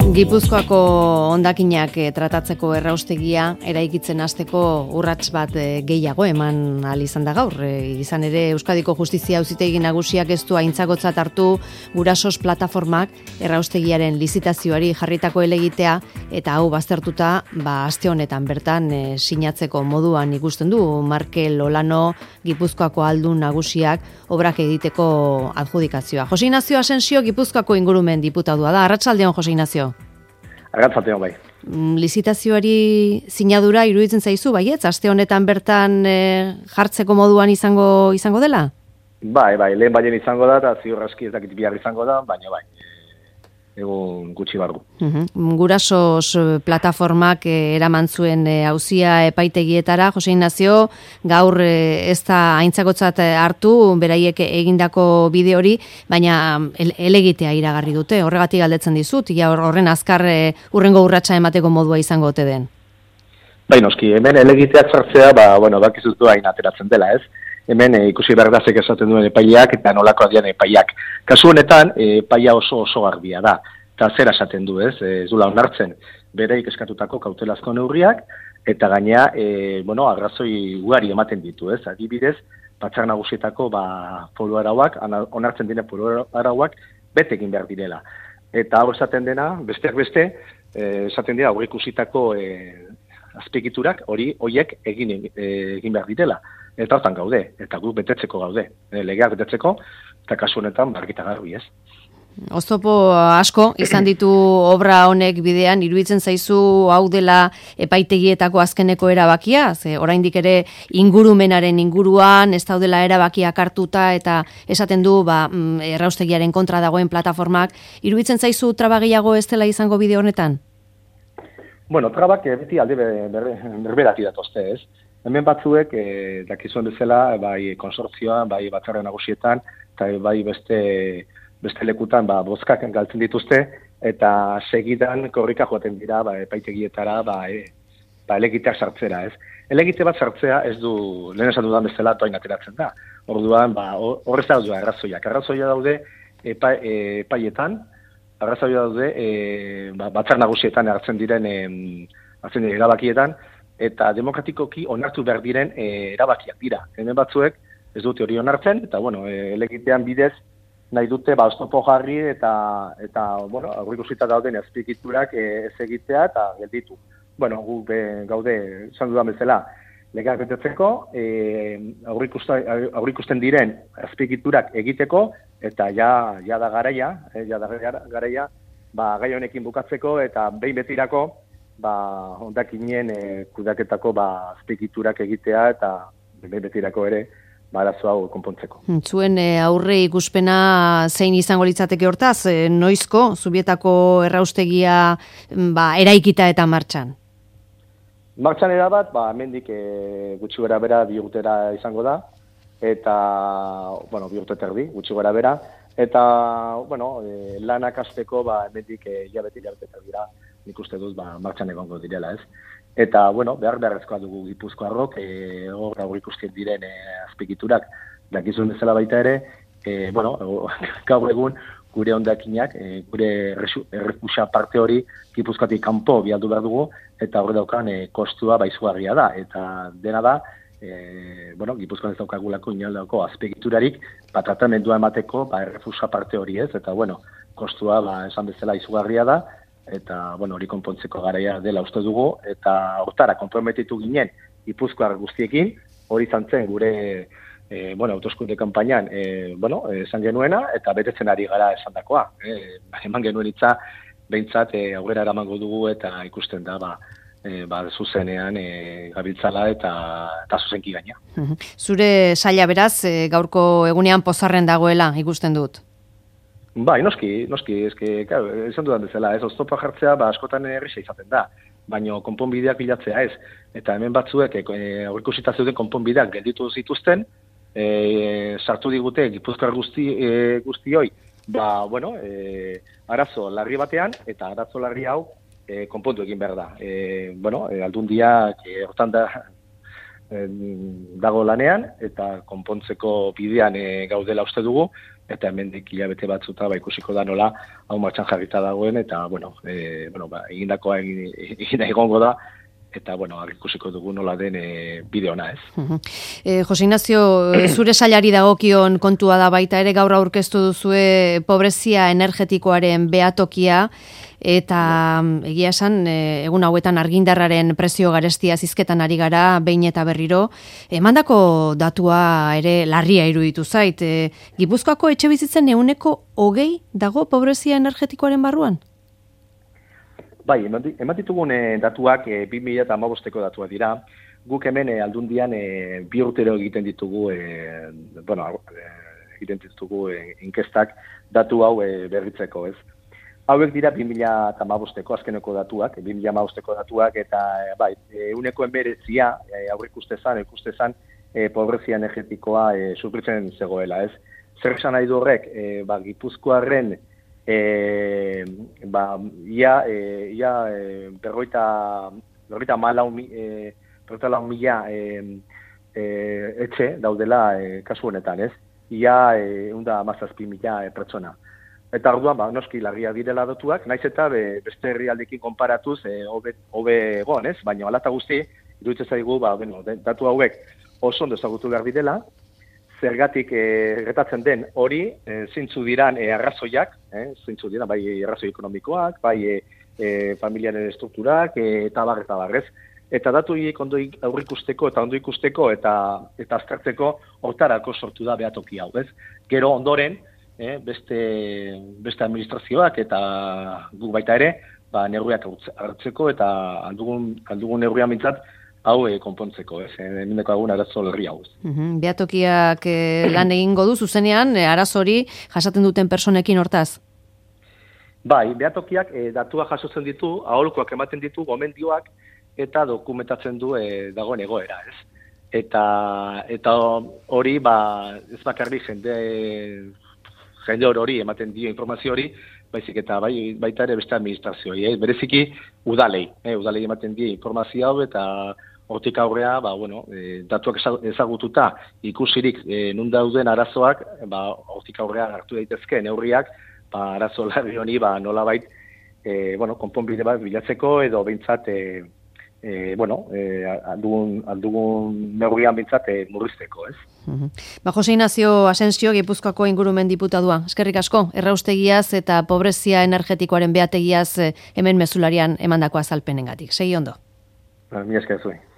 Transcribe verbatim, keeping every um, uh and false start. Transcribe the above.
Gipuzkoako hondakinak eh, tratatzeko erraustegia eraikitzen hasteko urrats bat eh, gehiago eman ahal izan da gaur. Eh, izan ere Euskadiko Justizia Auzitegi Nagusiak ez du aintzakotzat hartu Gurasos plataformak erraustegiaren lizitazioari jarritako helegitea eta hau baztertuta, ba aste honetan bertan eh, sinatzeko moduan ikusten du Markel Olano Gipuzkoako Aldun Nagusiak obrak egiteko adjudikazioa. Jose Ignacio Asensio Gipuzkoako ingurumen diputadua da. Arratsaldeon, Jose Ignacio. Arratsaldeon bai. Lizitazioari sinadura iruditzen zaizu, baietz? Aste honetan bertan e, jartzeko moduan izango izango dela? Bai, bai, lehen baien izango da, eta ziur aski ez dakit bihar izango da, baina bai, egun gutxi bargu. Uh-huh. Gurasos plataformak eh, eraman zuen auzia eh, epaitegietara, Jose Ignacio, gaur eh, ez da aintzakotzat hartu, beraiek egindako bide hori, baina helegitea iragarri dute, horregatik galdetzen dizut, ja horren azkar eh, urrengo urratsa emateko modua izango ote den. Bai, noski, hemen helegiteak sartzea, ba, bueno, bakizutu hain ateratzen dela, ez? Hemen e, ikusi berdazek esaten duen epaileak eta nolako adian epaileak. Kasu honetan, e, epaia oso oso garbia da. Eta zera esaten du, ez? E, ez dula onartzen bereik eskatutako kautelazko neurriak, eta gainea, e, bueno, arrazoi ugari ematen ditu, ez? Adibidez, Batzar Nagusietako ba, foru arauak, onartzen dine foru arauak, bete egin behar direla. Eta hau esaten dena, besteak beste, e, esaten dira, hori ikusitako e, azpegiturak, hori, horiek egin, e, egin behar direla. Eta hortan gaude, eta guk betetzeko gaude. E, legeak betetzeko, eta kasu honetan bargita garbi, ez? Oztopo asko izan ditu obra honek bidean, iruditzen zaizu hau dela epaitegietako azkeneko erabakia, ze oraindik ere ingurumenaren inguruan, ez daudela erabakiak hartuta eta esaten du ba, erraustegiaren kontra dagoen plataformak, iruditzen zaizu traba gehiago ez dela izango bide honetan? Bueno, trabak beti alde berberati datozte, ez? Hemen batzuek, e, dakizuen bezala, bai konsortzioan, bai Batzarren Nagusietan, eta bai beste, beste lekutan ba, bozkak galtzen dituzte, eta segidan korrika joaten dira ba, epaitegietara ba, e, ba, elegiteak sartzera, ez? Elegite bat sartzea ez du, lehen esan dudan bezala, toain ateratzen da. Orduan, ba, horrez daude arrazoiak. Arrazoia daude epa, e, epaietan, arrazoia daude e, ba, Batzar Nagusietan hartzen diren, e, hartzen diren erabakietan, eta demokratikoki onartu behar diren e, erabakiak dira. Hemen batzuek ez dute hori onartzen, eta bueno, e, elegitean bidez nahi dute ba, oztopo jarri eta, eta bueno, aurreikusita dauden azpiegiturak e, ez egitea eta gelditu. Bueno, gu be, gaude, esan dudan bezala, legeak betetzeko, e, aurreikusten diren azpiegiturak egiteko, eta ja, ja da garaia, e, ja da garaia, ba, gai honekin bukatzeko, eta behin betirako, ba, hondakinen e, kudaketako ba, azpegiturak egitea eta betirako ere ba, arazo hau konpontzeko. Zuen e, aurre ikuspena zein izango litzateke hortaz, e, noizko Zubietako erraustegia ba, eraikita eta martxan? Martxan erabat, ba, hemendik e, gutxi gara bera bi urtera izango da, eta, bueno, bi urte terdi, gutxi gara bera, eta, bueno, e, lanak hasteko, ba, hemendik e, jabeti jabeti dira, nik uste dut, ba, martxan egongo direla, ez. Eta, bueno, behar beharrezkoa dugu Gipuzkoarrok, e, hor gaur ikusten diren e, azpegiturak, dakizun bezala baita ere, e, bueno, gaur egun gure hondakinak, e, gure errefusa parte hori Gipuzkoatik kanpo bialdu behar dugu, eta horre daukan e, kostua baizugarria da, eta dena da, e, bueno, Gipuzkoan ez daukagulako inaldako azpegiturarik, ba, tratamendua emateko, ba, errefusa parte hori ez, eta, bueno, kostua, ba, esan bezala izugarria da, eta, bueno, hori konpontzeko garaia dela uste dugu, eta hortara konprometitu ginen Gipuzkoar guztiekin, hori izan zen gure, e, bueno, autoskunde kanpainan, e, bueno, esan genuena, eta betetzen ari gara esandakoa. E, eman genuen hitza, behintzat, e, aurrera eramango dugu, eta ikusten da, ba, e, ba, zuzenean e, gabiltzala eta, eta zuzenki gaina. Zure saila beraz, e, gaurko egunean pozarren dagoela ikusten dut? Bai, noski, noski, eske, claro, esan dudan bezala, ez, oztopa jartzea, ba, askotan errisa izaten da, baina konponbideak bilatzea ez, eta hemen batzuek, e, aurreikusita zeuden konponbideak gelditu zituzten, e, sartu digute Gipuzkoar guzti, e, guztioi, ba, bueno, e, arazo larri batean, eta arazo larri hau e, konpontu egin behar da. E, bueno, e, aldundiak e, hortan da, dago lanean, eta konpontzeko bidean e, gaudela uste dugu, eta hemendik hilabete batzuta ba ikusiko da nola hau martxan jarrita dagoen, eta bueno, e, bueno ba, egindakoa egin, egin egongo da, eta bueno, ikusiko dugu nola den e, bide ona, ez. Uh-huh. eh, Jose Ignacio, zure sailari dagokion kontua da baita ere gaur aurkeztu duzue pobrezia energetikoaren behatokia, eta egia esan, egun hauetan argindarraren prezio garestia zizketan ari gara, behin eta berriro, emandako datua ere larria iruditu zait. E, Gipuzkoako etxe bizitzen ehuneko hogei dago pobrezia energetikoaren barruan? Bai, eman ditugun e, datuak e, bi mila hamabosteko datuak dira. Guk hemen e, aldundian e, bi urtero egiten ditugu, e, bueno, e, egiten ditugu e, inkestak datu hau e, berritzeko, ez. Hauek dira bi mila hamabosteko azkeneko datuak, bi mila hamabosteko datuak, eta e, bai, ehuneko hemeretzia e, aurreikustezan, ikustezan e, pobrezia energetikoa e, sufritzen zegoela, ez. Zer esan nahi du horrek, e, ba, Gipuzkoarren E, ba, ia, e, ia e, berroita, berroita malau, e, berroita lau mila e, e, etxe daudela e, kasu honetan, ez? Ia e, eunda amazazpi mila e, pertsona. Eta orduan, ba, noski larria direla datuak, naiz eta be, beste herrialdekin konparatuz e, hobe, hobe egon, ez? Baina alata guzti, iruditzen zaigu, ba, bueno, datu hauek oso ondo ezagutu behar direla, zergatik gertatzen den hori, e, zeintzu diran e, arrazoiak, e, zeintzu diran, bai arrazoi ekonomikoak, bai e, e, familiaren estrukturak, e, eta bar, eta barrez. Eta datu hiek ondo aurrikusteko eta ondo ikusteko eta eta aztertzeko hortarako sortu da behatoki hau, ez? Gero ondoren, e, beste, beste administrazioak eta guk baita ere, ba, neurriak hartzeko eta aldugun, aldugun neurria mintzat, hau e, konpontzeko, ez, nindeko agun arazo lerri hau. Uh-huh. Behatokiak e, lan egingo du, zuzenean, e, arazo hori jasaten duten personekin hortaz? Bai, behatokiak e, datua jasotzen ditu, aholkoak ematen ditu, gomendioak, eta dokumentatzen du e, dagoen egoera, ez. Eta, eta hori, ba, ez bakarri jende, jende hori ematen dio informazio hori, baizik eta bai, baita ere beste administrazioi, eh? Bereziki udalei, eh? udalei ematen die informazio hau, eta hortik aurrea, ba, bueno, e, datuak ezagututa ikusirik e, nun dauden arazoak, ba, hortik aurrea hartu daitezke neurriak, ba, arazo larri honi, ba, nolabait, e, bueno, konponbide bat bilatzeko, edo behintzat, e, e, bueno, e, aldugun, aldugun neurrian behintzat e, murrizteko, ez? Uh-huh. Ba, Jose Ignacio Asensio, Gipuzkoako ingurumen diputadua. Eskerrik asko, erraustegiaz eta pobrezia energetikoaren behategiaz hemen mezularian emandako azalpenengatik. Segi ondo. Ba, mi esker zuen.